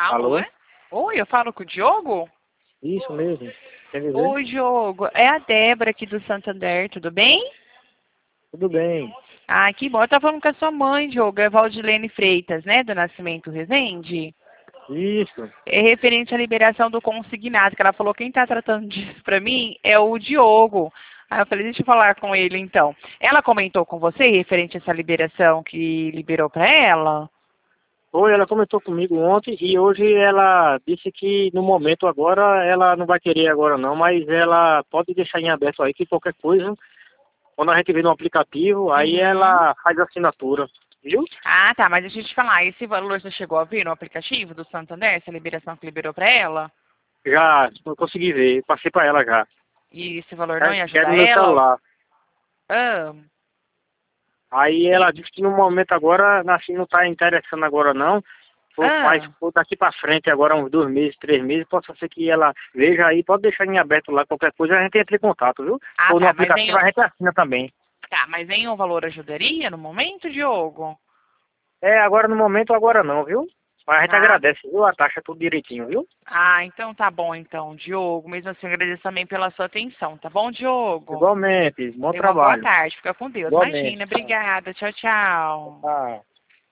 Alô? Alô? Oi, eu falo com o Diogo? Isso mesmo. Quer dizer? Oi, Diogo. É a Débora aqui do Santander, tudo bem? Tudo bem. Ah, que bom. Eu tava falando com a sua mãe, Diogo, é Valdilene Freitas, né, do Nascimento Resende. Isso. É referente à liberação do consignado, que ela falou quem tá tratando disso pra mim é o Diogo. Aí eu falei, deixa eu falar com ele então. Ela comentou com você referente a essa liberação que liberou pra ela? Oi, ela comentou comigo ontem e hoje ela disse que no momento agora ela não vai querer agora não, mas ela pode deixar em aberto aí que qualquer coisa, quando a gente vê no aplicativo, aí Uhum. ela faz a assinatura, viu? Ah, tá, mas deixa eu te falar, esse valor você chegou a ver no aplicativo do Santander, essa liberação que liberou pra ela? Já não consegui ver, passei para ela já. E esse valor não ia Quer no ajudar meu ela? celular. Ah, Aí ela disse que no momento agora, assim, não está interessando agora não. Mas ah, daqui para frente, agora uns 2 meses, 3 meses, pode ser que ela veja aí, pode deixar em aberto lá, qualquer coisa, a gente entra em contato, viu? ah, Ou no tá, mas aplicativo a gente assina também. nenhum valor ajudaria no momento, Diogo? É, agora no momento, agora não, viu? Mas a gente Ah, agradece, viu? A taxa tudo direitinho, viu? então tá bom então, Diogo. Mesmo assim, eu agradeço também pela sua atenção, tá bom, Diogo? Igualmente, bom Tenha uma boa trabalho. tarde, fica com Deus. Igualmente. Imagina, obrigada, tchau, tchau. Ah.